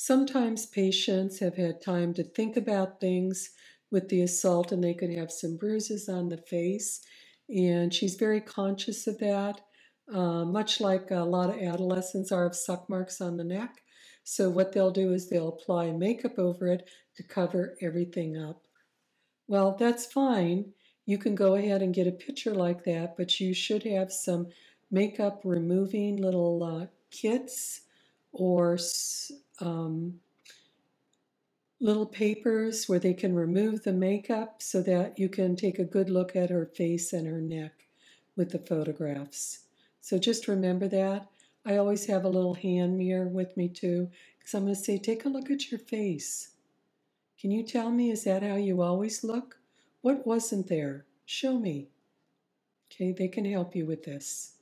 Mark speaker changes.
Speaker 1: Sometimes patients have had time to think about things with the assault and they could have some bruises on the face. And she's very conscious of that, much like a lot of adolescents are of suck marks on the neck. So, what they'll do is they'll apply makeup over it to cover everything up. Well, that's fine. You can go ahead and get a picture like that, but you should have some makeup removing little kits or um, little papers where they can remove the makeup so that you can take a good look at her face and her neck with the photographs. So just remember that. I always have a little hand mirror with me too, because I'm going to say, take a look at your face. Can you tell me, is that how you always look? What wasn't there? Show me. Okay, they can help you with this.